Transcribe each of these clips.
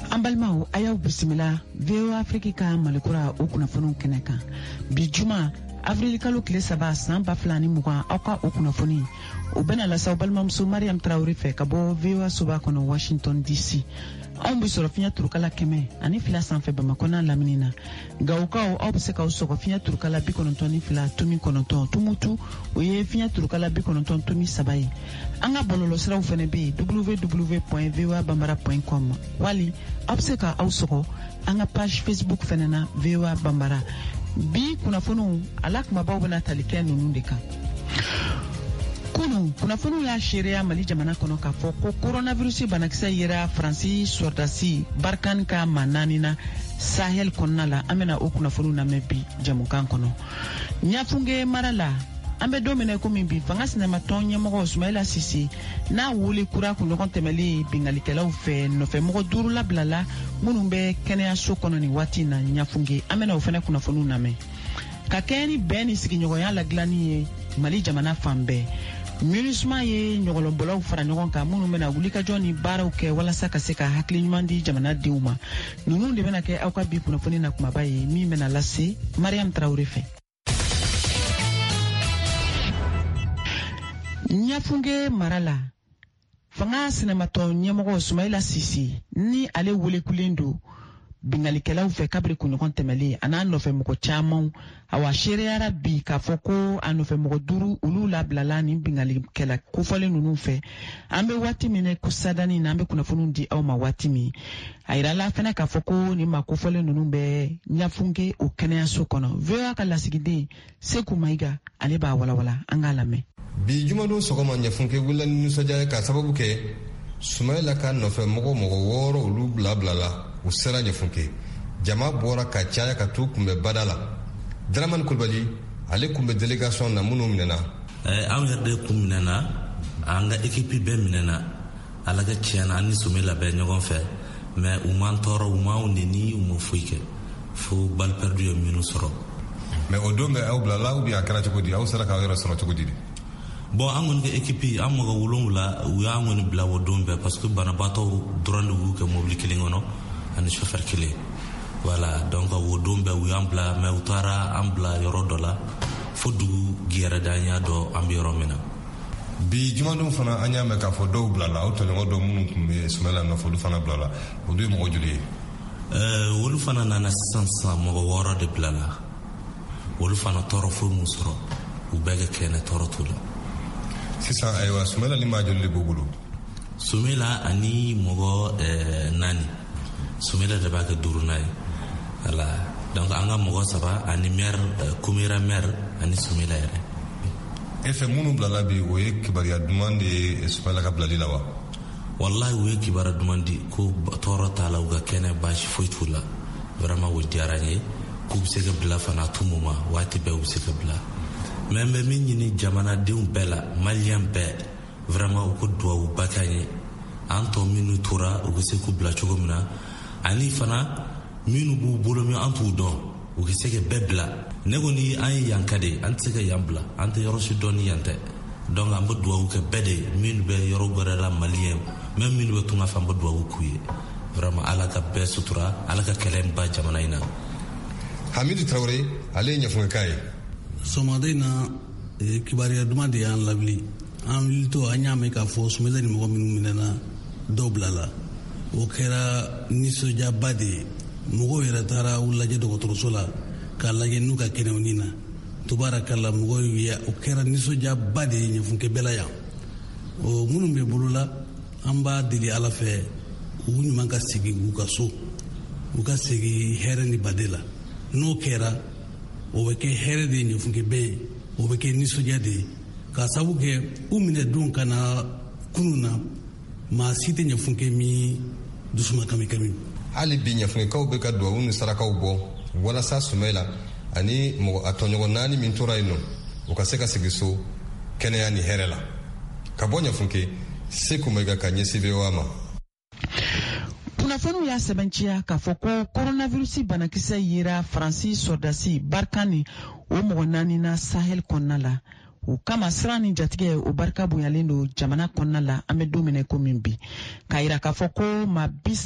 Ambalmao ayaw bisimila VOA Afrique ka malikura o kunnafoniw kɛnɛ kan bi juma avril kalo tile 3 san 2020 aw ka o kunnafoni o bɛna lasaw balimamuso Mariam Traoré fɛ ka bɔ VOA soba kɔnɔ Washington DC. Anw bi sɔrɔ fiɲɛ turukala 100 ani fila sanfɛ Bamako n'a lamini na. Gawukaw aw bɛ se k'aw sɔgɔ fiɲɛ turukala 92.9 tumutu o ye fiɲɛ turukala 93 ye. An ka bɔlɔlɔ siraw fɛnɛ bɛ yen www.voabambara.com wali aw bɛ se ka aw sɔgɔ an ka page Facebook fɛnɛ na VOA Bambara. Bi kunnafoniw ala kumabaw bɛna tali kɛ ninnu de kan. Kunu kunnafoniw y'a seereya Mali jamana kɔnɔ k'a fɔ ko coronavirus banakisɛ yera Faransi sɔrdasi Barkan ka maa 4 na Sahel kɔnɔna la. An bɛna o kunnafoniw lamɛn bi jamukan kɔnɔ. Ɲafunge mara la an bɛ don minɛ komi bi fanga sinamatɔn ɲɛmɔgɔ Sumaila Sise n'a wuli kura kunɲɔgɔn tɛmɛlen bingalikɛlaw fɛ nɔfɛmɔgɔ 5 labilala minnu bɛ kɛnɛyaso kɔnɔ nin waati na Ɲafunge. An bɛna o fɛnɛ kunnafoniw lamɛn. Ka kɛ ni bɛn ni sigiɲɔgɔnya la dilanni ye Mali jamana fan bɛɛ. MINUSMA ye ɲɔgɔlɔnbɔlaw fara ɲɔgɔn kan minnu bɛna wulikajɔ ni baaraw kɛ walasa ka se ka hakili ɲuman di jamanadenw ma. Ninnu de bɛna kɛ aw ka bi kunnafoni na kumaba ye min bɛna lase Mariam Traoré fɛ. Ɲafunge mara la fanga sinamatɔ ɲɛmɔgɔ Sumaila Sise ni ale welekulen do bingalikɛlaw fɛ kabiri kunɲɔgɔn tɛmɛlen a n'a nɔfɛmɔgɔ caman awa seereyara bi k'a fɔ ko a nɔfɛmɔgɔ 5 olu labilala ni bingalikɛla kofɔlen ninnu fɛ. An bɛ waati min ko sadani na an bɛ kunnafoniw di aw ma waati min a yirala fɛnɛ k'a fɔ ko ni ma kofɔlen ninnu bɛ Ɲafunge o kɛnɛyaso kɔnɔ. VOA ka lasigiden Seku Mayiga ale b'a walawala an k'a lamɛn. Bi jumadon sɔgɔma Ɲafunge wulila ni nisɔndiya ka sababu kɛ Sumaila ka nɔfɛmɔgɔ 6 olu bilabilala u sera Ɲafunge. Jama bɔra ka caya ka t'u kunbɛ bada la. Dramane Kulibali ale kunbɛ délégation na minnu minɛna. An yɛrɛ de kun minɛna an ka équipe bɛɛ minɛna ala ka tiɲɛna an ni Sumaila bɛ ɲɔgɔn fɛ mais u m'an tɔɔrɔ u m'anw nɛni u ma foyi kɛ fo balle perdue ye minnu sɔrɔ. Mais o don bɛ aw bilala ou bien a kɛra cogo di aw sera k'aw yɛrɛ sɔrɔ cogo di? Bon an kɔni ka équipe an mɔgɔ 7 u y'an kɔni bila o don bɛɛ parce que banabaatɔw dɔrɔn de y'u kɛ mobili kelen kɔnɔ ani chauffeur kelen. Voilà donc o don bɛɛ u y'an bila mais u taara an bila yɔrɔ dɔ la fo dugu gɛrɛ da an y'a dɔn an bɛ yɔrɔ min na. Bi jumadon fana an y'a mɛn k'a fɔ dɔw bilala aw tɔɲɔgɔn dɔ minnu tun bɛ Sumaila nɔfɛ olu fana bilala olu ye mɔgɔ joli ye? Olu fana nana sisan mɔgɔ 6 de bilala olu fana tɔɔrɔ foyi m'u sɔrɔ u bɛɛ ka kɛnɛ tɔɔrɔ t'u la. Sisan ayiwa Sumaila ni maa joli de b'u bolo? Sumaila ani mɔgɔ 4 Sumaila de b'a kɛ 4nan ye. Voilà donc an ka mɔgɔ 3 ani maire Kumera maire ani Sumaila yɛrɛ. E fɛ minnu bilala bi o ye kibaruya duman de ye Sumaila ka bilali la wa? Wallahi o ye kibaruya duman di ko tɔɔrɔ t'a la u ka kɛnɛ baasi foyi t'u la vraiment o diyara n ye k'u bɛ se ka bila fana à tout moment waati bɛɛ u bɛ se ka bila. Mais n bɛ min ɲini jamanadenw bɛɛ la maliyɛn bɛɛ vraiment u ko duwawuba k'an ye an tɔ minnu tora u bɛ se k'u bila cogo min na ani fana minnu b'u bolo min an t'u dɔn u bɛ se ka bɛɛ bila. Ne kɔni an ye yan ka de an tɛ se ka yan bila an tɛ yɔrɔ si dɔn ni yan tɛ donc an bɛ duwawu kɛ bɛɛ de minnu bɛ yɔrɔ wɛrɛ la maliyɛn même minnu bɛ tunga fɛ an bɛ duwawu k'u ye vraiment ala ka bɛɛ sutura ala ka kɛlɛ ba jamana in na. Hamidu Traoré ale ye Ɲafungeka ye. Sɔgɔmada in na kibaruya duman de y'an lawuli an wulitɔ an y'a mɛn k'a fɔ Sumaila ni mɔgɔ minnu minɛna dɔw bilala o kɛra nisɔndiyaba de ye mɔgɔw yɛrɛ taara u lajɛ dɔgɔtɔrɔso la k'a lajɛ n'u ka kɛnɛw ni na tubarakala mɔgɔw ye o kɛra nisɔndiyaba de ye Ɲafunge bɛɛ la yan o minnu bɛ bolola an b'a deli ala fɛ u ɲuman ka segin u ka so u ka segin hɛrɛ ni bade la n'o kɛra o bɛ kɛ hɛrɛ de ye Ɲafunge bɛɛ o bɛ kɛ nisɔndiya de ye k'a sababu kɛ u minɛ don ka na kunun na maa si tɛ Ɲafunge min dusuma kami-kami. Hali bi Ɲafungekaw bɛ ka duwawu ni sarakaw bɔ walasa Sumaila ani a tɔɲɔgɔn 4 min tora yen nɔ u ka se ka segin so kɛnɛya ni hɛrɛ la. Ka bɔ Ɲafunge Seku Mayiga ka ɲɛsin VOA ma. Kunnafoniw y'a sɛbɛnciya k'a fɔ ko coronavirus banakisɛ yera Faransi sɔrdasi Barkan ni o mɔgɔ 4 na Sahel kɔnɔna la o kama siran ni jatigɛ o barika bonyalen don jamana kɔnɔna la an bɛ don min na ko min bi k'a yira k'a fɔ ko maa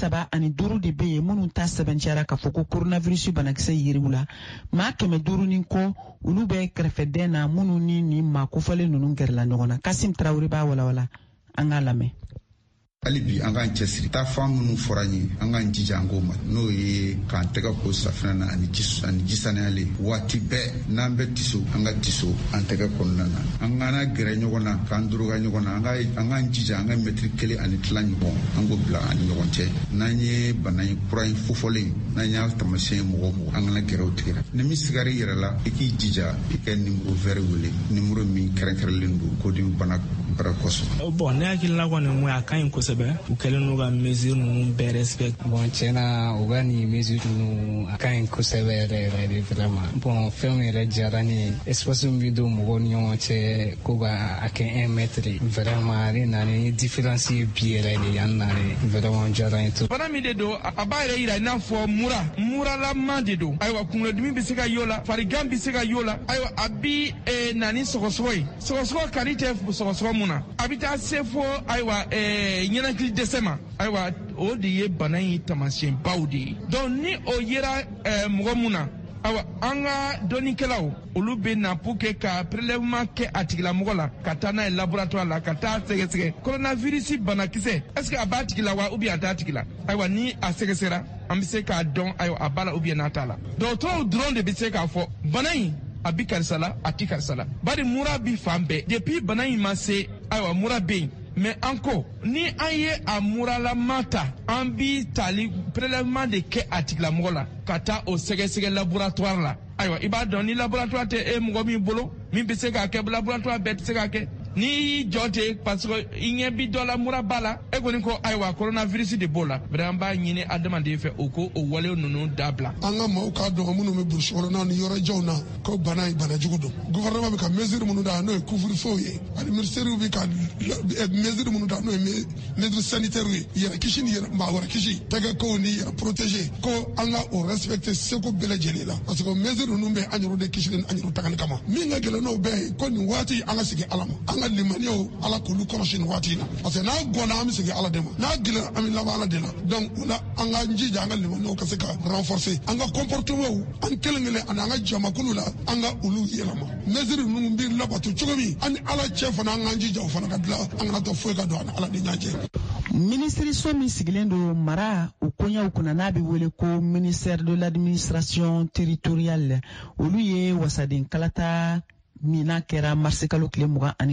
35 de bɛ yen minnu ta sɛbɛntiyara k'a fɔ ko coronavirus banakisɛ yiriw la maa 500 ni kɔ olu bɛ kɛrɛfɛdɛn na minnu ni nin maa kofɔlen ninnu gɛrɛla ɲɔgɔn na. Kasim Traoré b'a walawala an k'a lamɛn. hali bi an k'an cɛsiri taa fan minnu fɔra ye an k'an jija an k'o ma n'o ye k'an tɛgɛ ko safinɛ na ani ji saniyalen waati bɛɛ n'an bɛ tiso an ka tiso an tɛgɛ kɔnɔna na an kana gɛrɛ ɲɔgɔn na k'an doroga ɲɔgɔn na an k'an jija an ka mɛtiri 1 ani tila ɲɔgɔn an k'o bila ani ɲɔgɔn cɛ n'an ye bana in kura in fofɔlen n'an y'a tamasiyɛn mɔgɔ an kana gɛrɛ o tigi la ni min sigara i yɛrɛ la i k'i jija i ka nimero vɛrɛ wele nimero min kɛrɛnkɛrɛnlen don ko din bana bara kɔsɔn. Bon ne hakilila kɔni mun a ka ɲi kosɛbɛ u kɛlen n'u ka mesure ninnu bɛɛ respect. Bon tiɲɛna u ka nin mesure ninnu a ka ɲi kosɛbɛ yɛrɛ yɛrɛ de vraiment. Bon fɛnw yɛrɛ diyara ne ye espace min bɛ don mɔgɔw ni ɲɔgɔn cɛ ko ka a kɛ 1 mètre vraiment ale na ni différence ye bi yɛrɛ de yan na vraiment diyara n ye to. Bana min de don a b'a yɛrɛ yira i n'a fɔ muralama de don ayiwa kunkolodimi bɛ se ka y'o la farigan bɛ se ka y'o la ayiwa a bi na ni sɔgɔsɔgɔ ye sɔgɔsɔgɔ kari tɛ sɔgɔsɔgɔ mun na a bɛ taa se fo ayiwa ɲɛnakili dɛsɛ ma ayiwa o de ye bana in taamasiyɛn baw de ye donc ni o yera mɔgɔ mun na ayiwa an ka dɔnnikɛlaw olu bɛ na pour que ka prélèvement kɛ a tigilamɔgɔ la ka taa n'a ye laboratoire la ka taa sɛgɛsɛgɛ coronavirus banakisɛ est-ce que a b'a tigi la wa ou bien a t'a tigi la ayiwa ni a sɛgɛsɛra an bɛ se k'a dɔn ayiwa a b'a la ou bien n'a t'a la dɔgɔtɔrɔw dɔrɔn de bɛ se k'a fɔ bana in a bi karisa la a ti karisa la bari mura bi fan bɛɛ depuis bana in ma se ayiwa mura bɛ yen mais an ko ni an ye a muralama ta an bi tali prélèvement de kɛ a tigilamɔgɔ la ka taa o sɛgɛsɛgɛ laboratoire la ayiwa i b'a dɔn ni laboratoire tɛ mɔgɔ min bolo min bɛ se k'a kɛ laboratoire bɛɛ tɛ se k'a kɛ ni y'i jɔ ten parce que i ɲɛ bi dɔ la mura b'a la e kɔni ko ayiwa coronavirus de b'o la vraiment b'a ɲini adamaden fɛ o ko o wale ninnu dabila. An ka maaw k'a dɔn minnu bɛ burusi kɔnɔna ni yɔrɔjanw na ko bana in bana jugu don gouvernement bɛ ka mesure minnu ta n'o ye couvre-feu ye ani ministère bɛ ka mesure minnu ta n'o ye mesure sanitaire ye yɛrɛ kisi ni maa wɛrɛ kisi tɛgɛ kow ni yɛrɛ protéger ko an ka o respecter seko bɛɛ lajɛlen la parce que mesure ninnu bɛ an yɛrɛ de kisi an yɛrɛ tagali kama min ka gɛlɛn n'o bɛɛ ye ko nin waati an ka segin Ala ma an ka limaniyaw Ala k'olu kɔlɔsi nin waati in na parce que n'a gɔnna an bɛ segin Ala de ma n'a gɛlɛn an bɛ laban Ala de la donc o la an ka jija an ka limaniyaw ka se ka renforcer an ka comportement an kelen-kelen ani an ka jamakulu la an ka olu yɛlɛma mesure ninnu bɛ labato cogo min an ni Ala cɛ fana an k'an jija o fana ka dilan an kana to foyi ka don an ni Ala ni ɲɔgɔn cɛ. Ministériso min sigilen don mara o koɲɛw kunna n'a bɛ wele ko ministère de l'administration territoriale olu ye wasaden kalata min n'a kɛra marisi kalo tile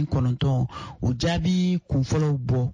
29 o jaabi kunfɔlɔw bɔ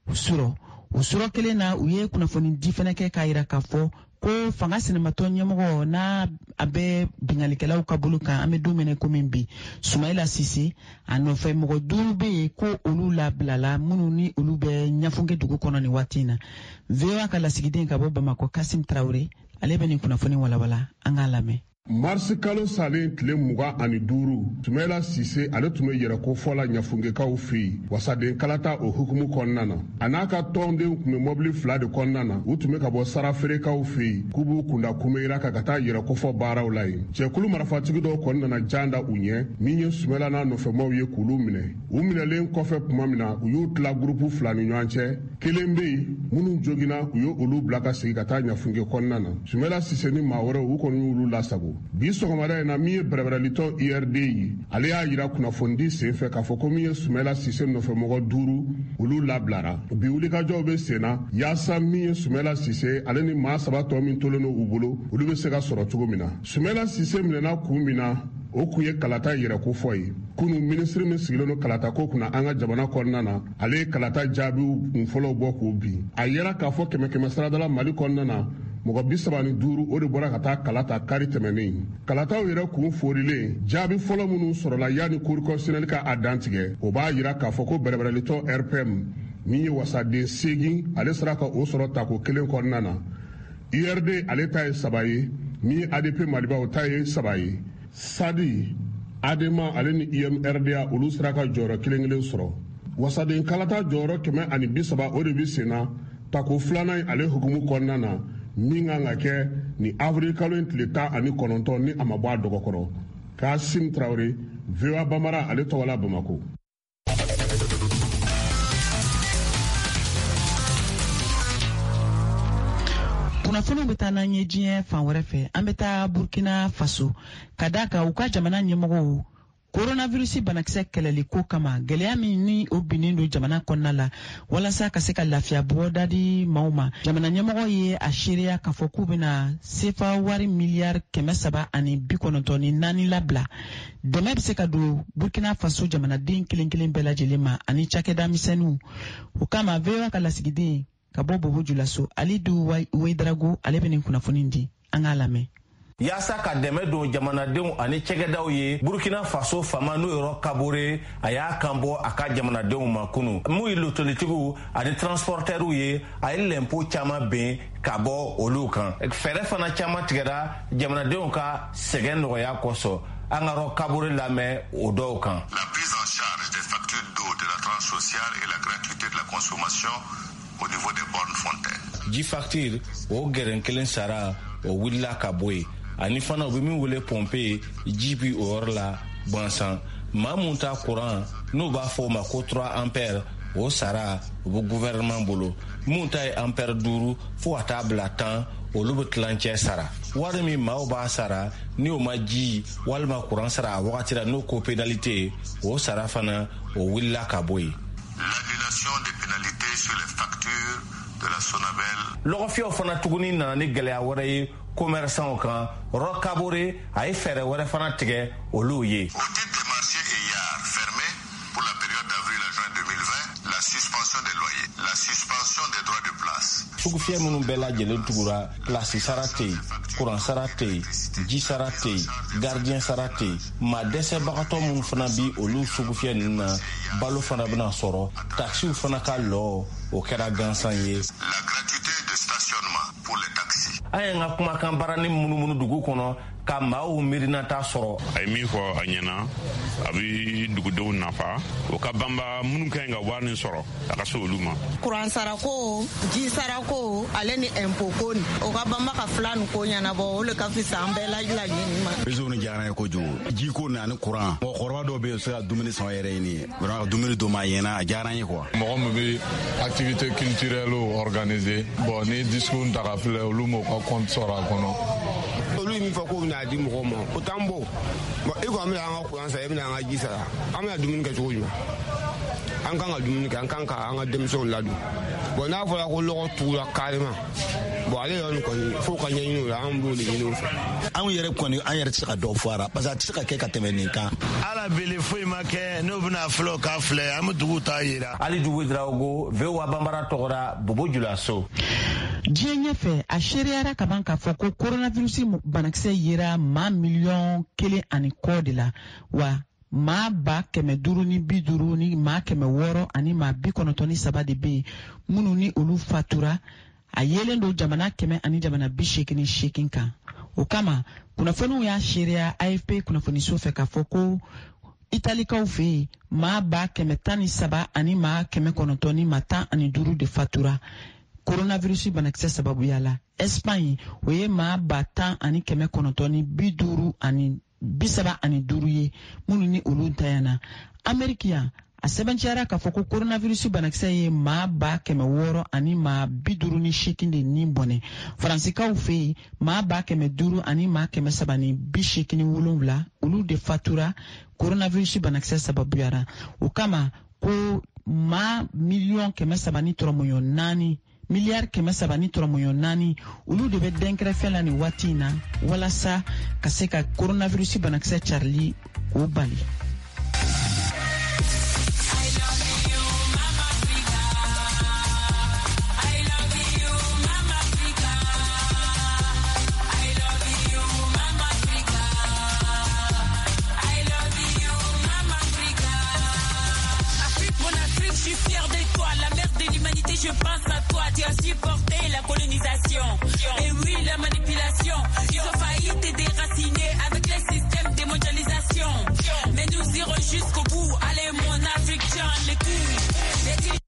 o sɔrɔ kelen na u ye kunnafoni di fɛnɛ kɛ k'a yira k'a fɔ ko fanga sɛnɛmatɔ ɲɛmɔgɔ n'a a bɛ bingalikɛlaw ka bolo kan an bɛ don min ko min bi Sumayila Sise a nɔfɛ mɔgɔ 5 bɛ yen ko olu labilala minnu ni olu bɛ ɲafunkɛ dugu kɔnɔ nin waati in na VOA ka lasigiden ka bɔ Bamakɔ Kasim Traoré ale bɛ nin kunnafoni walawala an k'a lamɛn. Marisi kalo salen tile 25 Sumayila Sise ale tun bɛ yɛrɛkofɔ la ɲafunkɛkaw fɛ yen wasaden kalata o hukumu kɔnɔna na a n'a ka tɔndenw tun bɛ mɔbili 2 de kɔnɔna na u tun bɛ ka bɔ sarafeerekaw fɛ yen k'u b'u kunda kumera kan ka taa yɛrɛkofɔ baaraw la yen cɛkulu marifatigi dɔw kɔni nana jan da u ɲɛ min ye Sumayila n'a nɔfɛmaw ye k'olu minɛ u minɛlen kɔfɛ tuma min na u y'u tila gurupu 2 ni ɲɔgɔn cɛ kelen bɛ yen minnu joginna u ye olu bila ka segin ka taa ɲafunkɛ kɔnɔna na Sumayila Sise ni maa wɛrɛw u kɔni y'olu lasago bi sɔgɔmada in na min ye bɛrɛbɛrɛlitɔ IRD ye ale y'a yira kunnafoni sen fɛ k'a fɔ ko min ye Sumayila Sise nɔfɛmɔgɔ 5 olu labilara bi wulikajɔw bɛ sen na yaasa min ye Sumayila Sise ale ni maa 3 tɔ min tolen don u bolo olu bɛ se ka sɔrɔ cogo min na Sumayila Sise minɛna kun min na o kun ye kalata yɛrɛkofɔ ye kunu minisiri min sigilen don kalata ko kunna an ka jamana kɔnɔna na ale ye kalata jaabiw kunfɔlɔw bɔ k'o bin a yɛrɛ k'a fɔ 100 saradala Mali kɔnɔna na mɔgɔ 35 o de bɔra ka taa kalata kari tɛmɛnen kalataw yɛrɛ kun forilen jaabi fɔlɔ minnu sɔrɔla yanni cour constitutionnelle ka a dantigɛ o b'a yira k'a fɔ ko bɛrɛbɛrɛlitɔ RPM min ye wasaden 8 ale sera ka o sɔrɔ tako 1 kɔnɔna na IRD ale ta ye 3 ye min ye ADP Maliba o ta ye 3 ye Sadi Adema ale ni IMRDA olu sera ka jɔyɔrɔ 1 sɔrɔ wasaden kalata jɔyɔrɔ 130 o de bi senna tako 2nan ale hukumu kɔnɔna na min kan ka kɛ ni avril kalo in tile 19 ni a ma bɔ a dɔgɔkɔrɔ Kasim Traoré VOA Bambara ale tɔgɔla Bamako. kunnafoniw bɛ taa n'an ye diɲɛ fan wɛrɛ fɛ. An bɛ taa Burkina Faso ka d'a kan u ka jamana ɲɛmɔgɔw coronavirus banakisɛ kɛlɛli ko kama gɛlɛya min ni o binnen don jamana kɔnɔna la walasa ka se ka lafiya bɔ dadi maaw ma. Jamana ɲɛmɔgɔ ye a seereya k'a fɔ k'u bɛna sefa wari miliyari 394 labila. Dɛmɛ bɛ se ka don Burkina Faso jamanaden kelen kelen bɛɛ lajɛlen ma ani cakɛda misɛnninw. O kama VOA ka lasigiden ka bɔ Bobo Julaso Alidu Weidrago ale bɛ nin kunnafoni di. An k'a lamɛn. Yasa ka dɛmɛ don jamanadenw ani cɛkɛdaw ye Burkina Faso fama n'o yɔrɔ Kabore a y'a kanbɔ a ka jamanadenw ma kunu. Mun ye lotolitigiw ani transportɛriw ye a ye lɛnpo caman ben ka bɔ olu kan. Fɛɛrɛ fana caman tigɛra jamanadenw ka sɛgɛn nɔgɔya kosɔn. An ka rɔ Kabore lamɛn o dɔw kan. La prise en charge des factures d'eau, de la tranche sociale et la gratuité de la consommation au niveau des bornes fontaines. Ji facture o gɛrɛn kelen sara o wulila ka bɔ yen. Ani fana u bɛ min wele pompe ji bi o yɔrɔ la gansan. Maa mun ta courant n'u b'a fɔ o ma ko 3 ampères o sara o bɛ gouvernement bolo. Mun ta ye ampère 5 fo ka taa bila 10 olu bɛ tilancɛ sara. Wari min maaw b'a sara ni o ma ji walima courant sara a wagati la n'o ko pénalité o sara fana o wulila ka bɔ yen. L'annulation des pénalités sur les factures de la Sonabel. Lɔgɔfiyɛw fana tuguni nana ni gɛlɛya wɛrɛ ye commerçants kan. Rɔ Kabore a ye fɛɛrɛ wɛrɛ fana tigɛ olu ye. Au titre des marchés et yards fermés pour la période d'avril à juin 2020, la suspension des loyers, la suspension des droits de place. Sugufiyɛ minnu bɛɛ lajɛlen tugura place sara tɛ yen, courant sara tɛ yen, ji sara tɛ yen, gardien sara tɛ yen. Maa dɛsɛbagatɔ minnu fana bi olu sugufiyɛ ninnu na balo fana bɛna sɔrɔ, taxiw fana ka lɔ o kɛra gansan ye. La gratuité de stationnement pour les taxis. An ye n ka kumakan barani munumunu dugu kɔnɔ ka maaw miirinata sɔrɔ. A ye min fɔ a ɲɛna a bɛ dugudenw nafa o ka banba minnu ka ɲi ka wari sɔrɔ a ka se olu ma. Kuran sarako ji sarako ale ni impôt ko ni o ka banba ka fila ni ko ɲɛnabɔ o le ka fisa an bɛɛ laɲini ma. réseau ni diyara ye kojugu ji ko ani kuran mɔgɔkɔrɔba dɔw bɛ yen se ka dumuni san yɛrɛ ye nin ye vraiment ka dumuni don ma ɲɛna a diyara ye quoi. mɔgɔ min bɛ activité culturelle organiser bon ni discours ta ka filɛ olu m'o ka compte sɔrɔ a kɔnɔ. olu ye min fɔ k'o bɛna di mɔgɔw ma o t'an bɔ i ko an bɛna an ka kuran sara i bɛna an ka ji sara an bɛna dumuni kɛ cogo jumɛn an kan ka dumuni kɛ an kan ka an ka denmisɛnw ladon bon n'a fɔra ko lɔgɔ tugula carrément bon ale yɔrɔ kɔni fo ka ɲɛɲini o la an b'o de ɲini o fɛ. anw yɛrɛ kɔni an yɛrɛ tɛ se ka dɔ fɔ a la parce que a tɛ se ka kɛ ka tɛmɛ nin kan. ala bele foyi ma kɛ n'o bɛna filɛ o k'a filɛ an bɛ dugu ta yira. Ali Dugu Drago VOA Bambara tɔgɔra Bobo Julaso. Diɲɛ ɲɛfɛ a seereyara ka ban k'a fɔ ko coronavirus banakisɛ yera maa 1,000,000 ani kɔ de la wa maa 550 ni maa 600 ani maa 93 de bɛ yen minnu ni olu fatura a yelen don jamana 100 ani jamana 88 kan. O kama kunnafoniw y'a seereya AFP kunnafoniso fɛ k'a fɔ ko Italikaw fɛ yen maa 113 ani maa 900 ni maa 15 de fatura coronavirus banakisɛ sababuya la. Espagne o ye maa 10,000 ani 900 ni 50 ani 75 ye minnu ni olu ntanyana. Ameriki yan a sɛbɛncɛra k'a fɔ ko coronavirus banakisɛ ye maa 600 ani maa 58 de ni bɔnɛ. Faransikaw fɛ yen maa 500 ani maa 387 olu de fatura coronavirus banakisɛ sababuyara. O kama ko maa 1,304,000 miliyari 304 olu de bɛ dɛnkɛrɛfɛ la ni waati in na walasa ka se ka coronavirus banakisɛ carili o bali. Je pense à toi, tu as supporté la colonisation. Et oui, la manipulation. Ils ont failli te déraciner avec les systèmes de mondialisation. Mais nous irons jusqu'au bout. Allez, mon Africain, les coups.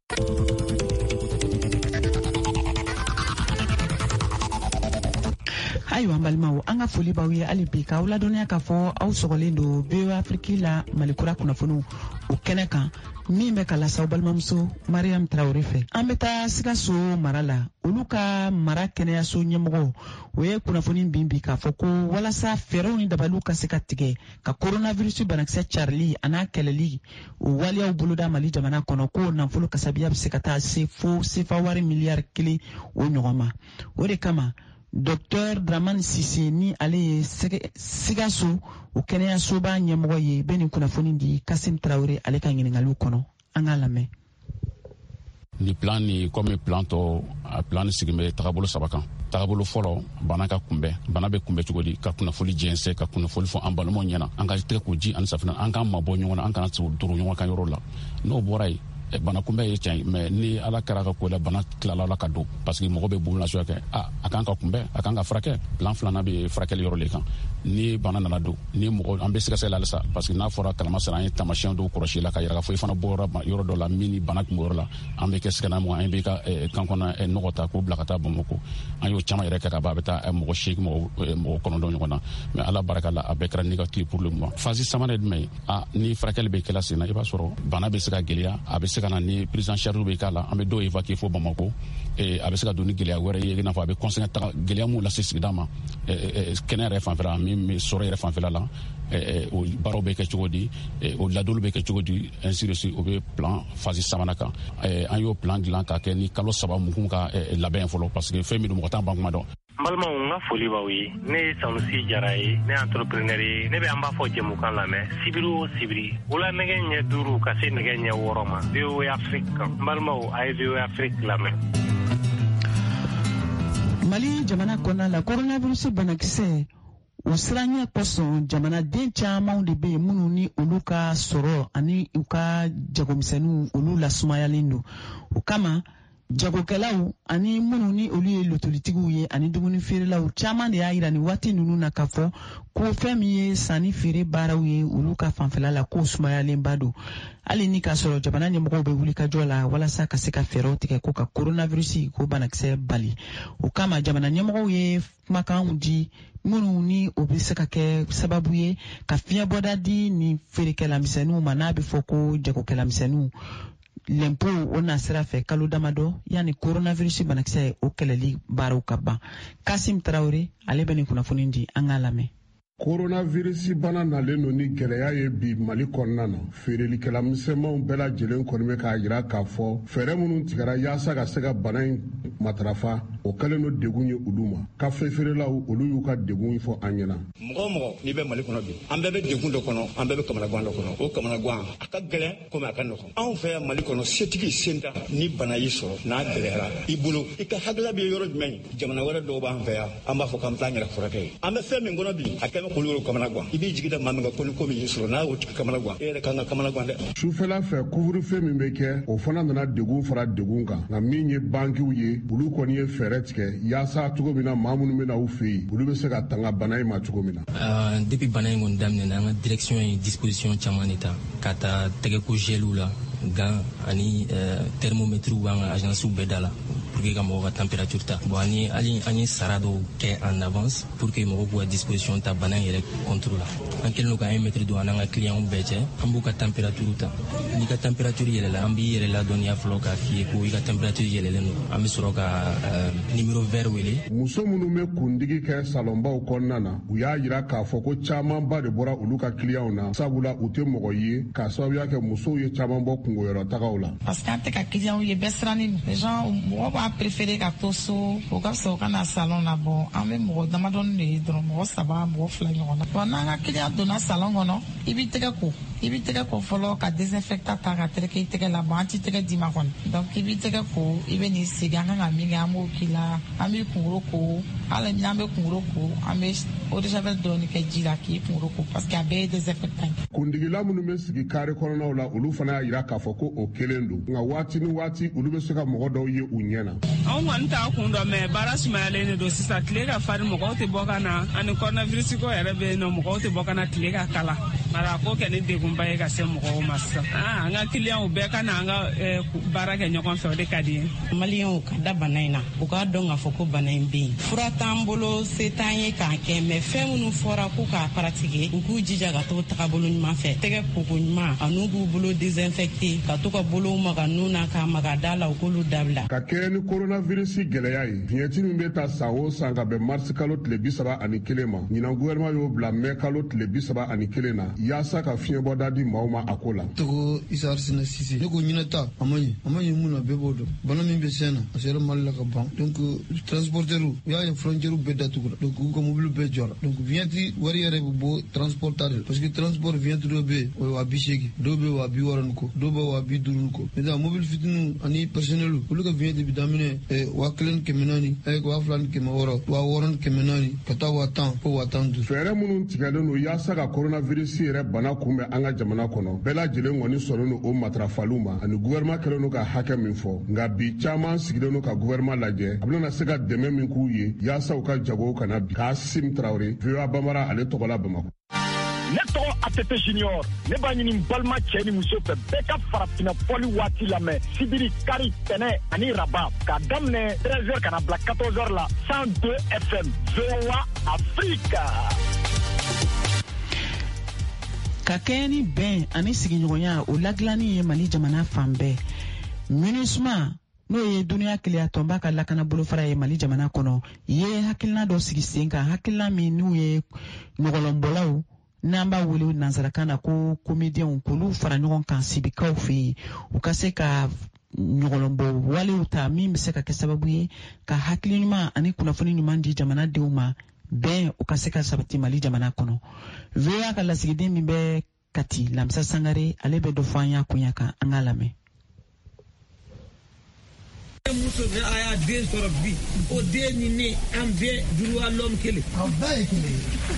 ayiwa an balimaw an ka foli b'aw ye hali bi k'aw ladɔnniya k'a fɔ aw sɔgɔlen don BO Afrique la malikura kunnafoniw o kɛnɛ kan min bɛ ka lase aw balimamuso Mariam Traoré fɛ. An bɛ taa Sikaso mara la olu ka mara kɛnɛyaso ɲɛmɔgɔ o ye kunnafoni bin bi k'a fɔ ko walasa fɛɛrɛw ni dabaliw ka se ka tigɛ ka coronavirus banakisɛ carili a n'a kɛlɛli o waliyaw boloda Mali jamana kɔnɔ ko nafolo kasabiya bɛ se ka taa se fo sefa wari miliyari 1 o ɲɔgɔn ma. O de kama Dr Dramane Sise ni ale ye Sikaso o kɛnɛyasoba ɲɛmɔgɔ ye bɛ nin kunnafoni di Kasim Traoré ale ka ɲininkaliw kɔnɔ an k'a lamɛn. Ni plan ni comme plan tɔ a plan sigi bɛ tagabolo 3 kan. Tagabolo fɔlɔ bana ka kunbɛn bana bɛ kunbɛn cogo di ka kunnafoni jɛnsɛn ka kunnafoni fɔ an balimaw ɲɛna an ka tɛgɛ ko ji ani safinɛ an k'an mabɔ ɲɔgɔn na an kana doro ɲɔgɔn kan yɔrɔ la n'o bɔra yen bana kunbɛn ye tiɲɛ mais ni ala kɛra ka ko la bana tilala la ka don parce que mɔgɔ bɛ bolo lasoya kɛ a kan ka kunbɛn a kan ka furakɛ plan filanan bɛ furakɛli yɔrɔ le kan ni bana nana don ni mɔgɔ an bɛ sɛgɛsɛgɛli halisa parce que n'a fɔra kalama sera an ye taamasiyɛn dɔw kɔlɔsi la ka yira ka fɔ i fana bɔra yɔrɔ dɔ la min ni bana tun bɛ yɔrɔ la an bɛ kɛ sɛgɛnna mɔgɔ an bɛ ka kan kɔnɔ nɔgɔ ta k'o bila ka taa Bamako an y'o caman yɛrɛ kɛ ka ban a bɛ taa mɔgɔ 8 mɔgɔ 9 ɲɔgɔn na mais ala barika la a bɛɛ kɛra négatif pour le moment phase sabanan ye jumɛn ye ni furakɛli bɛ kɛla sen na i b'a sɔrɔ bana bɛ se ka gɛlɛya a bɛ se ka na ni prise en charge bɛ k'a la an bɛ dɔw évacuer fo Bamako a bɛ se ka don ni gɛlɛya wɛrɛ ye i n'a fɔ a bɛ conséquence ta gɛlɛya mun lase sigida ma kɛnɛ yɛrɛ fanfɛla min sɔrɔ yɛrɛ fanfɛla la o baaraw bɛ kɛ cogo di o ladolu bɛ kɛ cogo di ainsi de suite o bɛ plan phase sabanan kan an y'o plan dilan ka kɛ ni kalo 3 mugun ka labɛn fɔlɔ parce que fɛn min mɔgɔ t'an ban kuma dɔn. N balimaw n ka foli b'aw ye ne ye Sanusi Jara ye ne ye entrepreneur ye ne bɛ an b'a fɔ jɛmukan lamɛn sibiri o sibiri wula nɛgɛ ɲɛ 5 ka se nɛgɛ ɲɛ 6 ma BO Afrique kan n balimaw a ye BO Afrique lamɛn. Mali jamana kɔnɔna la coronavirus banakisɛ o siranya kosɔn jamanaden camanw de bɛ yen minnu ni olu ka sɔrɔ ani u ka jagomisɛnninw olu lasumayalen don o kama jagokɛlaw ani minnu ni olu ye lotolitigiw ye ani dumuni feerelaw caman de y'a yira ni waati ninnu na k'a fɔ ko fɛn min ye sanni feere baaraw ye olu ka fanfɛla la k'o sumayalenba don hali ni k'a sɔrɔ jamana ɲɛmɔgɔw bɛ wuli ka jɔ la walasa ka se ka fɛɛrɛw tigɛ ko ka coronavirus ko banakisɛ bali o kama jamana ɲɛmɔgɔw ye kumakanw di minnu ni o bɛ se ka kɛ sababu ye ka fiɲɛbɔda di ni feerekɛlamisɛnninw ma n'a bɛ fɔ ko jagokɛlamisɛnninw lempo o na sira fɛ kalo damadɔ yanni coronavirus banakisɛ o kɛlɛli baaraw ka ban. Kasim Traoré ale bɛ nin kunnafoni di an k'a lamɛn. Coronavirus bana nalen don ni gɛlɛya ye bi Mali kɔnɔna na feerelikɛla misɛnmanw bɛɛ lajɛlen kɔni bɛ k'a jira k'a fɔ fɛɛrɛ minnu tigɛra yaasa ka se ka bana in matarafa o kɛlen don degun ye olu ma kafe feerelaw olu y'u ka degun fɔ an ɲɛna. Mɔgɔ mɔgɔ n'i bɛ Mali kɔnɔ bi an bɛɛ bɛ degun dɔ kɔnɔ an bɛɛ bɛ kamanagan dɔ kɔnɔ o kamanagan a ka gɛlɛn komi a ka nɔgɔn anw fɛ yan Mali kɔnɔ setigi sen ta ni bana y'i sɔrɔ n'a gɛlɛyara i bolo i ka hakilila bɛ yɔrɔ jumɛn jamana wɛrɛ dɔw b'an fɛ yan an b'a fɔ k'an bɛ taa an yɛrɛ furakɛ ye an bɛ fɛn min kɔnɔ bi a kɛlen k'olu kamanagan i b'i jigi da maa min kan ko ni ko min y'i sɔrɔ n'a y'o tigi kamanagan e yɛrɛ kan ka kamanagan dɛ. Sufɛla fɛ couvre-feu min bɛ kɛ o fana nana degun fara degun kan nka min ye bankiw ye olu kɔni ye fɛɛrɛ tigɛ yaasa cogo min na maa minnu bɛ na u fɛ yen olu bɛ se ka tanga bana in ma cogo min na. Depuis bana in kɔni daminɛna an ka direction ye disposition caman de ta ka taa tɛgɛko geliw la gan ani thermomètre b'an ka agence bɛɛ da la pour que ka mɔgɔw ka température ta bon an ye sara dɔw kɛ en avance pour que mɔgɔw k'u ka disposition ta bana in yɛrɛ contrôle la an kɛlen don ka 1 mètre don an n'an ka clients bɛɛ cɛ an b'u ka température ta n'i ka température yɛlɛla an b'i yɛrɛ ladɔnniya fɔlɔ k'a f'i ye ko i ka température yɛlɛlen don an bɛ sɔrɔ ka numéro vert wele. Muso minnu bɛ kundigi kɛ salonbaw kɔnɔna na u y'a jira k'a fɔ ko camanba de bɔra olu ka clients na sabula u tɛ mɔgɔ ye k'a sababuya kɛ musow ye caman bɔ kungoyɔrɔtagaw la. Parce que an tɛ ka clients ye bɛɛ sirannen don les gens mɔgɔ b'a préféré ka to so o ka fisa o ka na salon na bon an bɛ mɔgɔ damadɔni de ye dɔrɔn mɔgɔ 3 mɔgɔ 2 ɲɔgɔn na bon n'an ka client donna salon kɔnɔ i b'i tɛgɛ ko fɔlɔ ka désinfectant ta ka tereke i tɛgɛ la bon an t'i tɛgɛ d'i ma kɔni donc i b'i tɛgɛ ko i bɛ n'i sigi an kan ka min kɛ an b'o k'i la an b'i kunkolo ko hali n'an bɛ kunkolo ko an bɛ eau de javel dɔɔni kɛ ji la k'i kunkolo ko parce que a bɛɛ ye désinfectant. kundigila minnu bɛ sigi kare kɔnɔnaw la olu fana y'a jira k'a fɔ ko o kelen don nka waati ni waati olu bɛ se ka mɔgɔ dɔw ye u ɲɛ na. anw kɔni t'a kun dɔn mɛ baara sumayalen de don sisan tile ka farin mɔgɔw tɛ bɔ ka na ani coronavirus ko yɛrɛ bɛ yen nɔ mɔgɔw tɛ bɔ ka na tile ka kala mara ko kɛ ni degunba ye ka se mɔgɔw ma sisan an ka kiliyanw bɛɛ ka na an ka baara kɛ ɲɔgɔn fɛ o de ka di ye maliyɛnw ka da bana in na u k'a dɔn k'a fɔ ko bana in bɛ yen fura t'an bolo se t'an ye k'a kɛ mɛ fɛn minnu fɔra ko k'a paratike u k'u jija ka to tagabolo ɲuman fɛ tɛgɛ koko ɲuman an'u b'u bolo désinfecté ka to ka bolow maga nun na k'a maga da la u k'olu dabila ka kɛɲɛ ni coronavirus gɛlɛya ye fiɲɛti min bɛ ta san o san ka bɛn marisi kalo tile 31 ma ɲinan gouvernement y'o bila mai kalo tile 31 na yaasa ka fiɲɛbɔda di maaw ma a ko la togo isa arsena sisi ne ko ɲinata a ma ɲi mun na bɛɛ b'o dɔn bana min bɛ sen na a sera mali la ka ban donc transporteurs u y'a ye frontière bɛɛ datugura donc u ka mobile bɛɛ jɔra donc vignette wari yɛrɛ bɛ bɔ transporteur de parce que transport vignette dɔ bɛ yen o ye 80 dɔw bɛ 60 ko dɔw bɛ 50 ko maintenant mobile fitinin ani personnel olu ka vignette bɛ daminɛ 1400 2,200 600 ka taa 1000 fo 10,000 fɛɛrɛ minnu tigɛlen don yaasa ka coronavirus yɛrɛ bana kunbɛn an ka jamana kɔnɔ bɛɛ lajɛlen kɔni sɔnnen don o matarafaliw ma ani gouvernement kɛlen don ka hakɛ min fɔ nka bi caman sigilen don ka gouvernement lajɛ a bɛna se ka dɛmɛ min k'u ye yaasa u ka jagow kana bi k'a sim tarawele VOA Bambara ale tɔgɔla Bamakɔ. Ne tɔgɔ ATT Junior ne b'a ɲini balima cɛ ni muso fɛ bɛɛ ka farafinna fɔli waati lamɛn sibiri kari tɛnɛ ani raba k'a daminɛ 13h kana bila 14h la 102 FM VOA Africa. ka kɛɲɛ ni bɛn ani sigiɲɔgɔnya o ladilanni ye Mali jamana fan bɛɛ MINUSMA n'o ye duniya keleya tɔnba ka lakana bolofara ye Mali jamana kɔnɔ ye hakilina dɔ sigi sen kan hakilina min n'u ye ɲɔgɔlɔnbɔlaw n'an b'a wele nansarakan na ko comédiens k'olu fara ɲɔgɔn kan sibikaw fɛ yen u ka se ka ɲɔgɔlɔnbɔ walew ta min bɛ se ka kɛ sababu ye ka hakili ɲuman ani kunnafoni ɲuman di jamanadenw ma bɛn u ka se ka sabati Mali jamana kɔnɔ. VOA ka lasigiden min bɛ Kati Lamisa Sangare ale bɛ dɔ fɔ an y'a kunya kan an k'a lamɛn. muso ne a y'a den sɔrɔ bi o den ni ne an bɛɛ juruwa lɔm kelen aw bɛɛ ye kelen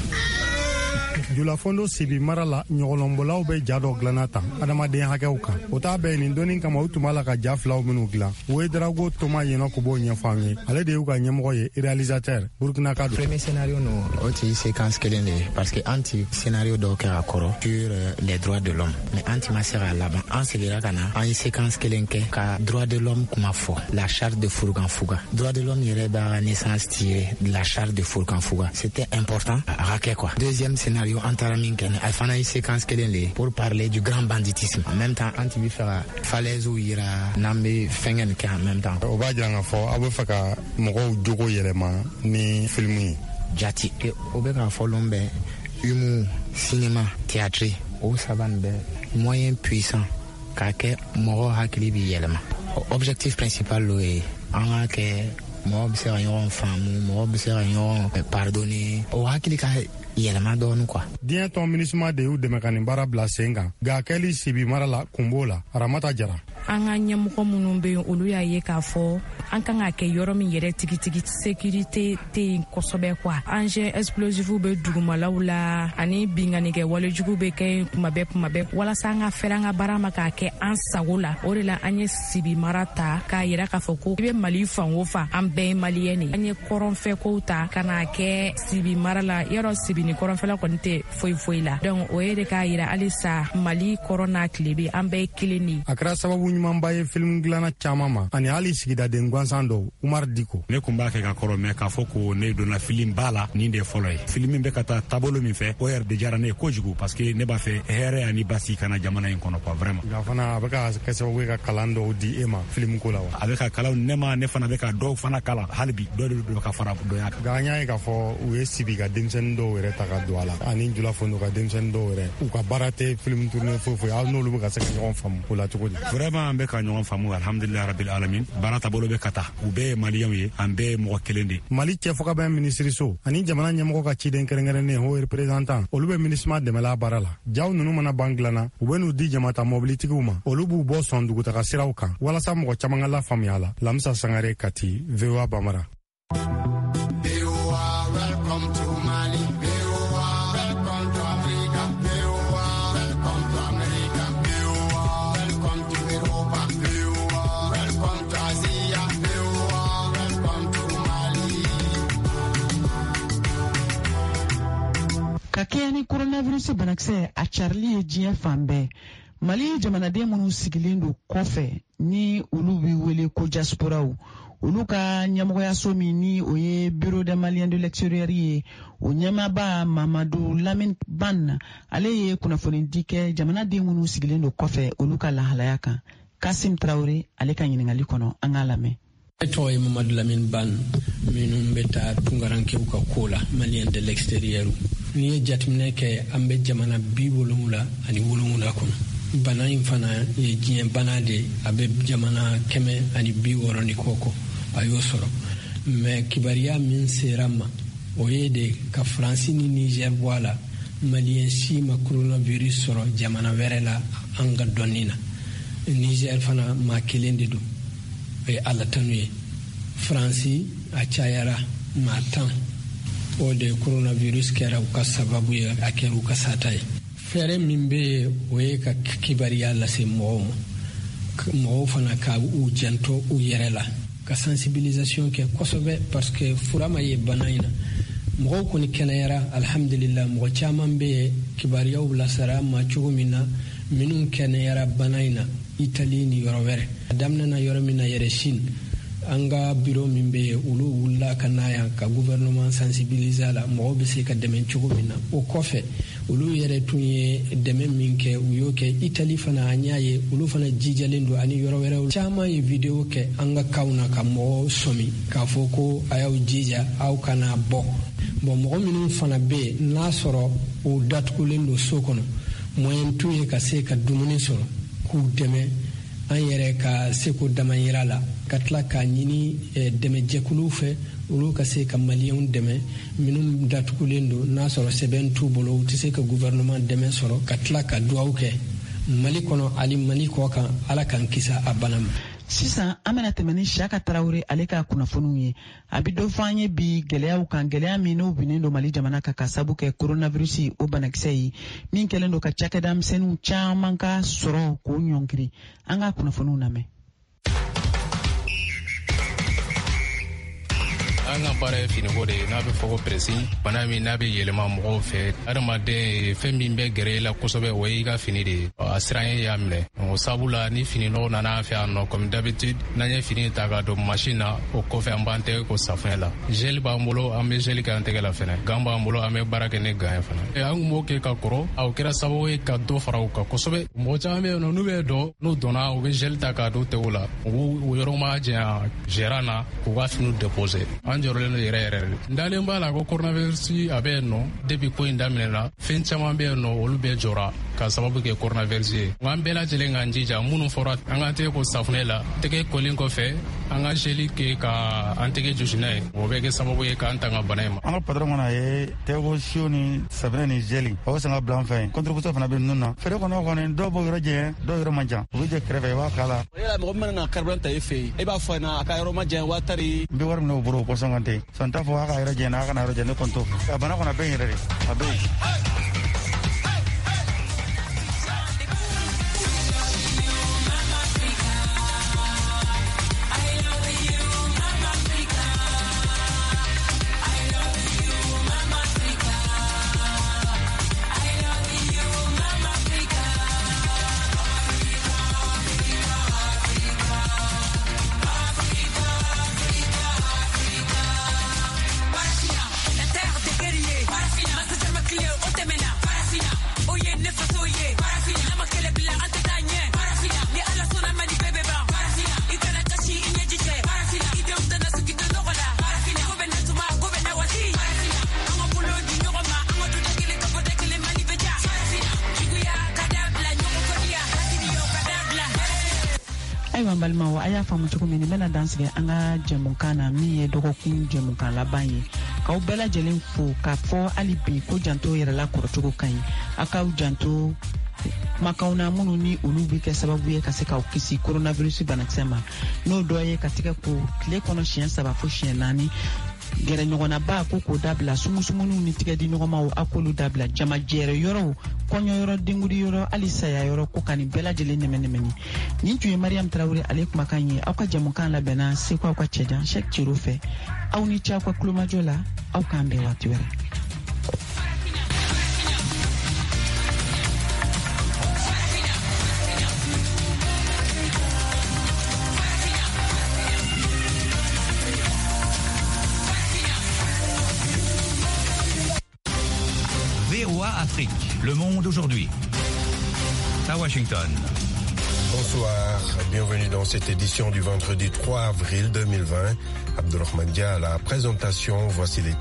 Julafondo Sibi mara la ɲɔgɔlɔnbɔlaw bɛ ja dɔ dilanna tan adamaden hakɛw kan o t'a bɛɛ nin dɔɔnin kama u tun b'a la ka ja filaw minnu dilan u ye Drago Toma Yenɔ ko b'o ɲɛfɔ an ye ale de y'u ka ɲɛmɔgɔ ye réalisateur Burkina ka don premier scénario no o tɛ séquence kelen de ye parce que an ti scénario dɔw kɛ a kɔrɔ sur les droits de l'homme mais an ti ma se k'a laban an segira ka na an ye séquence kelen kɛ ka droit de l'homme kuma fɔ la charte de Furukanfuga droit de l'homme yɛrɛ b'a naissance tiré de la charte de Furukanfuga c'était important a ka kɛ quoi deuxième scénario Antaraminken, a fana une séquence pour parler du grand banditisme. En même temps, anti fera falaise ou ira nambe fengen en même temps. O ba janga fo abo faka mogo jogo yelema ni filmi. Jati e obeka fo lombe humour, cinéma, théâtre, o saban be moyen puissant ka ke mogo hakili bi yelema. Objectif principal lo e anga ke mo be se rayon famu, mo be se rayon pardonner. O hakili ka yɛlɛma dɔɔni quoi. Diɲɛ tɔn MINUSMA de y'u dɛmɛ ka nin baara bila sen kan nka kɛli Sibi mara la kunbo la Aramata Jara. An ka ɲɛmɔgɔ minnu bɛ yen olu y'a ye k'a fɔ an kan ka kɛ yɔrɔ min yɛrɛ tigitigi sécurité tɛ yen kosɛbɛ quoi. Engin explosif bɛ dugumalaw la ani binganikɛ walejugu bɛ kɛ kuma bɛɛ walasa an ka fɛrɛ an ka baara ma k'a kɛ an sago la o de la an ye Sibi mara ta k'a yira k'a fɔ ko i bɛ Mali fan o fan an bɛɛ ye maliyɛn de an ye kɔrɔnfɛ kow ta ka n'a kɛ Sibi mara la yɔrɔ Sibi ni kɔrɔnfɛla kɔni tɛ foyi la donc o ye de k'a yira halisa Mali kɔrɔ n'a tile bɛ an bɛɛ ye kelen de. A kɛra sababu ɲumanba ye film dilanna caman ma ani hali sigidaden gansan dɔw Umar Diko. Ne kun b'a kɛ ka kɔrɔ mɛ k'a fɔ ko ne donna film ba la nin de fɔlɔ ye film min bɛ ka taa taabolo min fɛ o yɛrɛ de diyara ne ye kojugu parce que ne b'a fɛ hɛrɛ ani basi kana jamana in kɔnɔ quoi vraiment. Nka fana a bɛ ka kɛ sababu ye ka kalan dɔw di e ma film ko la wa. A bɛ ka kalan ne ma ne fana bɛ ka dɔw fana kalan hali bi dɔ de bɛ ka fara dɔnya kan. Nka an y'a ye k'a fɔ u ye Sibi ka denmisɛnnin dɔw yɛrɛ ta ka don a la ani Julafondo ka denmisɛnnin dɔw yɛrɛ u ka baara tɛ film tourner foyi aw n'olu bɛ ka se ka ɲɔgɔn faamu o la cogo di. Vraiment an bɛ ka ɲɔgɔn faamu alhamdulilayi rabil alamin baara taabolo bɛ ka taa u bɛɛ ye maliyɛnw ye an bɛɛ ye mɔgɔ kelen de. Mali cɛfagabɛn minisiriso ani jamana ɲɛmɔgɔ ka ciden kɛrɛnkɛrɛnnen haut représentant olu bɛ MINUSMA dɛmɛla baara la jaw ninnu mana ban dilanna u bɛ n'u di jamata mobilitigiw ma olu b'u bɔ sɔn dugutaga siraw kan walasa mɔgɔ caman ka lafaamuya la. Lamisa Sangare Kati VOA Bambara. Ka kɛɲɛ ni coronavirus banakisɛ a carili ye diɲɛ fan bɛɛ. Mali jamanaden minnu sigilen don kɔfɛ ni olu bɛ wele ko diasporaw, olu ka ɲɛmɔgɔyaso min ni o ye Bureau des Maliens de l'extérieur ye, o ɲɛmaaba Mamadou Lamine Ban ale ye kunnafoni di kɛ jamanaden minnu sigilen don kɔfɛ olu ka lahalaya kan. Kasim Traoré ale ka ɲininkali kɔnɔ an k'a lamɛn. To ye Mamadou Lamine Ban minnu bɛ taa tungarankew ka ko la Malien de l'extérieur. Ni ye jateminɛ kɛ an bɛ jamana 77 kɔnɔ. Bana in fana ye diɲɛ bana de a bɛ jamana 160 ni kɔkɔ a y'o sɔrɔ. Mais kibariya min sera ma o ye de ka Faransi ni Niger bɔ a la, Malien si ma coronavirus sɔrɔ jamana wɛrɛ la an ka dɔnni na. Niger fana maa kelen de don. E ala tanu ye Faransi a cayara maa 10 o de coronavirus kɛra u ka sababu ye a kɛra u ka sata ye. Fɛɛrɛ min bɛ yen o ye ka kibariya lase mɔgɔw ma, mɔgɔw fana ka u janto u yɛrɛ la, ka sensibilisation kɛ kosɛbɛ parce que fura ma ye bana in na. Mɔgɔw kɔni kɛnɛyara alhamdulillah, mɔgɔ caman bɛ yen kibariyaw lasara ma cogo min na minnu kɛnɛyara bana in na Italie ni yɔrɔ wɛrɛ. A daminɛna yɔrɔ min na yɛrɛ Chine, an ka bureau min bɛ yen olu wulila ka na yan ka gouvernement sensibiliser la, mɔgɔw bɛ se ka dɛmɛ cogo min na. O kɔfɛ olu yɛrɛ tun ye dɛmɛ min kɛ u y'o kɛ Italie fana an y'a ye olu fana jijalen don ani yɔrɔ wɛrɛw caman ye video kɛ an ka kaw na ka mɔgɔw sɔmi k'a fɔ ko a y'aw jija aw kana bɔ. Bon mɔgɔ minnu fana bɛ yen n'a sɔrɔ u datugulen don so kɔnɔ, moyen t'u ye ka se ka dumuni sɔrɔ k'u dɛmɛ an yɛrɛ ka se ko dama yira la, ka tila k'a ɲini dɛmɛjɛkuluw fɛ olu ka se ka maliyɛnw dɛmɛ minnu datugulen don n'a sɔrɔ sɛbɛn t'u bolo u tɛ se ka gouvernement dɛmɛ sɔrɔ, ka tila ka duwawu kɛ Mali kɔnɔ ali Mali kɔ kan ala k'an kisa a bana ma. Sisan an bɛna tɛmɛ ni Saka Tarawele ale ka kunnafoniw ye. A bɛ dɔ fɔ an ye bi gɛlɛyaw kan, gɛlɛya min n'o binnen don Mali jamana kan ka sabu kɛ coronavirus o banakisɛ ye min kɛlen don ka cakɛda misɛnninw caman ka sɔrɔ k'o ɲɔngiri. An ka kunnafoniw lamɛn. An ka baara ye finiko de ye n'a bɛ fɔ ko presi, bana min n'a bɛ yɛlɛma mɔgɔw fɛ. Adamaden fɛn min bɛ gɛrɛ i la kosɛbɛ o ye i ka fini de ye. A siran ye y'a minɛ. O sabula ni fini nɔgɔ nana an fɛ yan nɔ comme d'habitude n'an ye fini ta ka don machine na o kɔfɛ an b'an tɛgɛ ko safunɛ la. Gel b'an bolo an bɛ gel kɛ an tɛgɛ la fɛnɛ. Gan b'an bolo an bɛ baara kɛ ni gan ye fana. An kun b'o kɛ ka kɔrɔ, a kɛra sababu ye ka dɔ fara u kan kosɛbɛ. Mɔgɔ caman bɛ yen nɔ n'u bɛ dɔn n'u donna u bɛ gel ta k'a don tɛgɛw la. U yɔrɔ ma janya gérant na k'u ka finiw déposer. An jɔrɔlen don yɛrɛ yɛrɛ de. Ndalen b'a la ko coronavirus a bɛ yen nɔ depuis ko in daminɛna fɛn caman bɛ yen nɔ olu bɛɛ jɔra ka sababu kɛ coronavirus ye. Nka an bɛɛ lajɛlen k'an jija minnu fɔra an ka tɛgɛ ko safunɛ la, tɛgɛ kolen kɔfɛ an ka gel kɛ ka an tɛgɛ josi n'a ye, o bɛ kɛ sababu ye k'an tanga bana in ma. An ka patron mana ye tɛgɛko siyo ni safunɛ ni gel o san ka bila an fɛ yen. Contribution fana bɛ ninnu na. Feere kɔnɔ kɔni dɔw b'o yɔrɔ jɛ dɔw yɔrɔ man jan. U bɛ jɛ kɛrɛfɛ i b'a k'a la. O yɛrɛ mɔgɔ min mana carburant ta i fɛ yen e b'a fɔ ɲɛna a ka yɔrɔ ma jan wa tari. N bɛ wari minɛ o bolo o kɔsɔn kan tɛ. Sɔn t'a fɔ a ka yɔrɔ jɛ n'a ka na yɔrɔ jɛ ne kɔni t'o fɛ. A bana kɔni a bɛ yen yɛrɛ de, a bɛ yen. Ayiwa balimaw a y'a faamu cogo min n bɛna dansigi an ka jɛmukan na min ye dɔgɔkun jɛmukan laban ye k'aw bɛɛ lajɛlen fo k'a fɔ hali bi ko janto yɛrɛ la kɔrɔcogo ka ɲi a k'aw janto kumakanw na minnu ni olu bɛ kɛ sababu ye ka se k'aw kisi coronavirus banakisɛ ma n'o dɔ ye ka tigɛ ko tile kɔnɔ siɲɛ 3 fo siɲɛ 4 gɛrɛ ɲɔgɔnna ba ko k'o dabila sumusumunuw ni tigɛ di ɲɔgɔnmaw a k'olu dabila jama jɛrɛ yɔrɔw kɔɲɔ yɔrɔ dengudi yɔrɔ hali saya yɔrɔ ko ka nin bɛɛ lajɛlen nɛmɛnɛmɛni nin tun ye Mariam Tarawele ale kumakan ye aw ka jɛmukan labɛnna seko aw ka cɛjan Cheikh Thiro fɛ aw ni ce aw ka kulomajɔ la aw k'an bɛn waati wɛrɛ. VOA Afrique, le monde aujourd'hui. À Washington. Bonsoir, bienvenue dans cette édition du vendredi 3 avril 2020. Abdelrahman Dia à la présentation, voici les